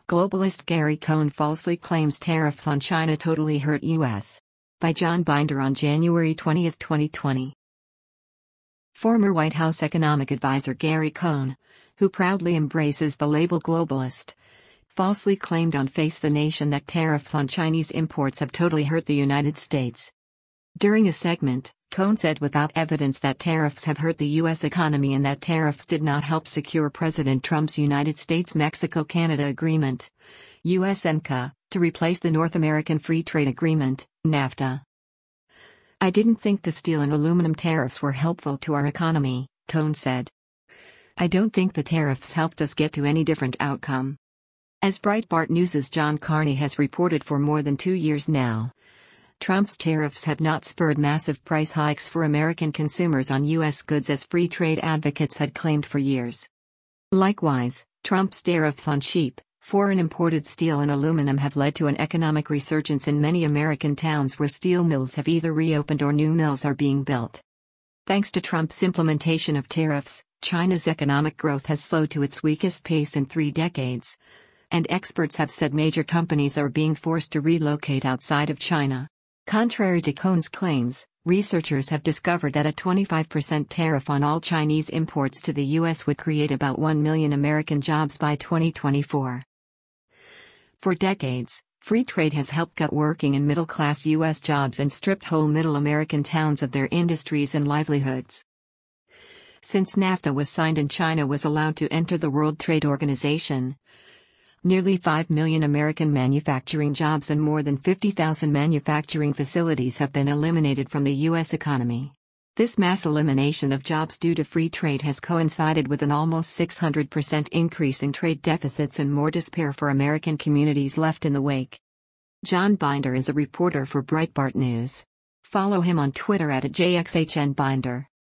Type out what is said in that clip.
Globalist Gary Cohn falsely claims tariffs on China totally hurt U.S. By John Binder on January 20, 2020. Former White House economic advisor Gary Cohn, who proudly embraces the label globalist, falsely claimed on Face the Nation that tariffs on Chinese imports have totally hurt the United States. During a segment, Cohn said without evidence that tariffs have hurt the U.S. economy and that tariffs did not help secure President Trump's United States-Mexico-Canada Agreement, USMCA, to replace the North American Free Trade Agreement, NAFTA. "I didn't think the steel and aluminum tariffs were helpful to our economy," Cohn said. "I don't think the tariffs helped us get to any different outcome." As Breitbart News' John Carney has reported for more than 2 years now, Trump's tariffs have not spurred massive price hikes for American consumers on U.S. goods as free trade advocates had claimed for years. Likewise, Trump's tariffs on cheap, foreign imported steel and aluminum have led to an economic resurgence in many American towns where steel mills have either reopened or new mills are being built. Thanks to Trump's implementation of tariffs, China's economic growth has slowed to its weakest pace in 3 decades, and experts have said major companies are being forced to relocate outside of China. Contrary to Cohn's claims, researchers have discovered that a 25% tariff on all Chinese imports to the U.S. would create about 1 million American jobs by 2024. For decades, free trade has helped cut working and middle-class U.S. jobs and stripped whole middle American towns of their industries and livelihoods. Since NAFTA was signed and China was allowed to enter the World Trade Organization, nearly 5 million American manufacturing jobs and more than 50,000 manufacturing facilities have been eliminated from the U.S. economy. This mass elimination of jobs due to free trade has coincided with an almost 600% increase in trade deficits and more despair for American communities left in the wake. John Binder is a reporter for Breitbart News. Follow him on Twitter @JXHNBinder.